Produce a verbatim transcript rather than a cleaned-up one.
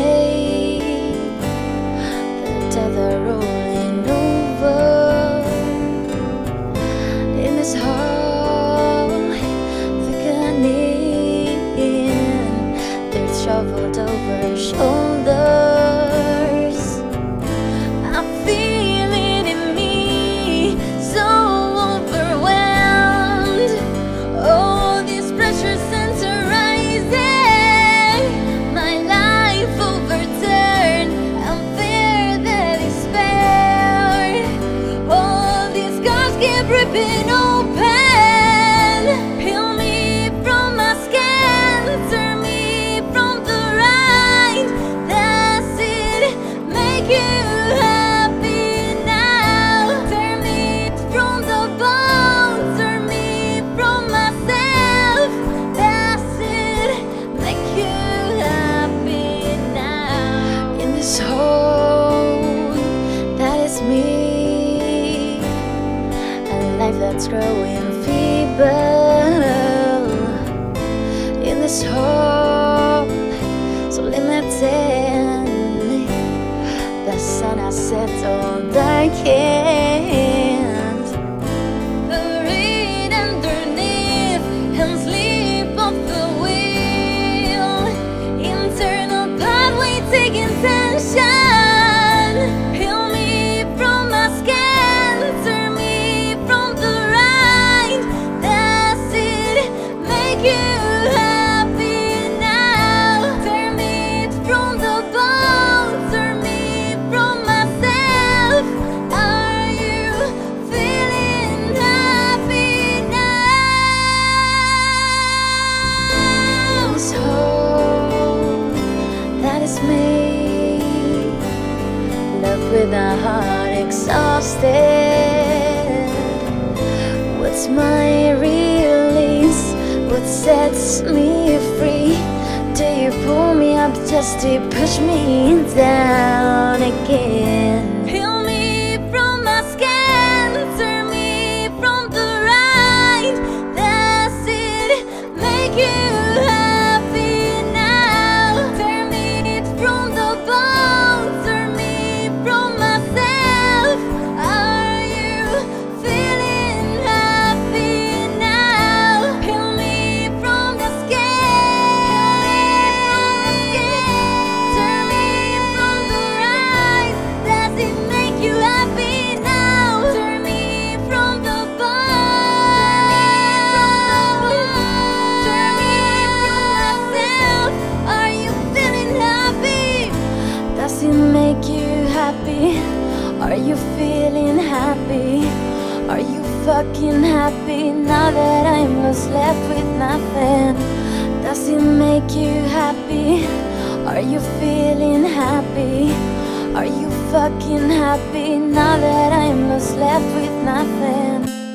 escape the death are rolling over in this hole thickening. They're shoveled over shoulders. I feel it in me, so overwhelmed. Oh, this pressure centerizing my life overturned. I'm fear that despair. All these scars keep ripping open. Peel me from my skin, turn me from the right. That's it, make you happy now. Turn me from the bone, turn me from myself. That's it, make you happy now. In this hole that is me, a life that's growing feeble. In this hole so limited, the sun has set all darkened. Buried underneath and sleep off the wheel. Internal pathway taking tension. Peel me from my skin, turn me from the right. That's it, make you happy now. Turn me from the bone, turn me from myself. Are you feeling happy now? This hole that is me, left with a heart exhausted. What's my release? What sets me free? Do you pull me up just to push me down again? Peel me from my skin, turn me from the right. That's it, make you happy now. Turn me from the bone, turn me from myself. Are you feeling happy now? Peel me from the skin, turn me from the right. Does it make you happy now? Turn me from the bone, turn me from myself. Are you feeling happy? Does it make you happy? Are you feeling happy? Are you fucking happy now that I'm lost left with nothing? Does it make you happy? Are you feeling happy? Are you fucking happy now that I'm lost left with nothing?